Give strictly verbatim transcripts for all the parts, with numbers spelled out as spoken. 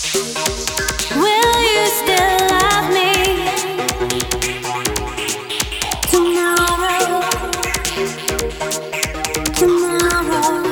Will you still love me tomorrow? Tomorrow.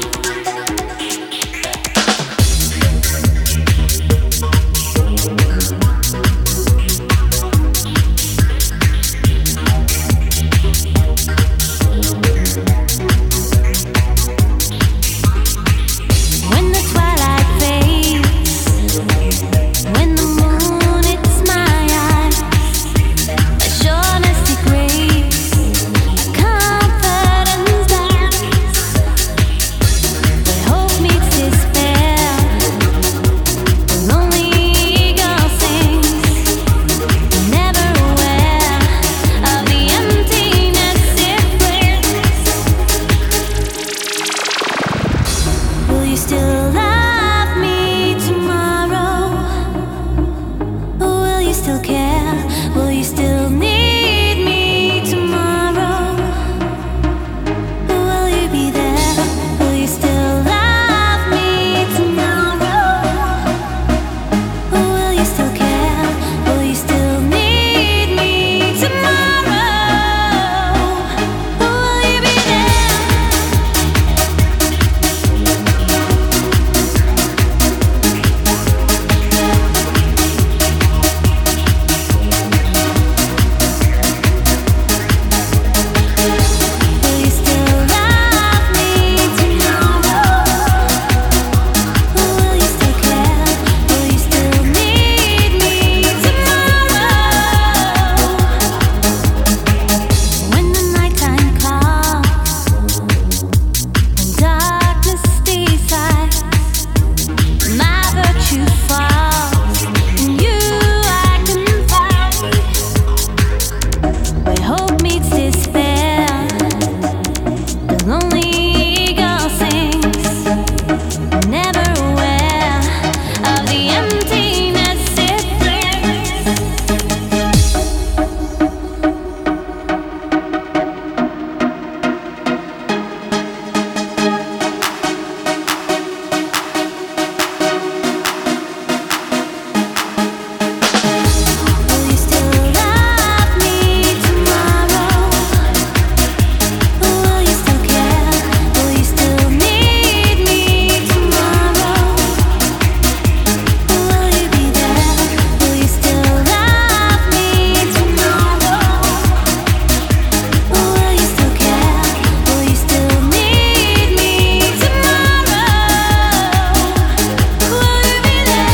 When the twilight fades, when the moon hits my eyes, a sureness degrades, a confidence dies. When hope meets despair, the lonely eagle sings, never aware of the emptiness it brings. Will you still love me tomorrow? Or will you still care? Will you still need me tomorrow? Or will you be there? Will you still love me tomorrow? Or will you still care? Will you still need me tomorrow? Or will you be there? Will you still love me tomorrow? Or will you still care? Will you still need me tomorrow? When the nighttime comes, when darkness decides, my virtue falls, in you I confide. Where hope meets despair, the lonely eagle sings, never aware of the emptiness it brings. Will you still love me tomorrow? Or will you still care? Will you still need me tomorrow? Or will you be there? Will you still love me tomorrow? Or will you still care? Will you still need me tomorrow? Will you be there?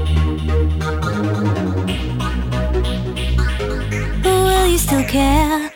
Or will you still care?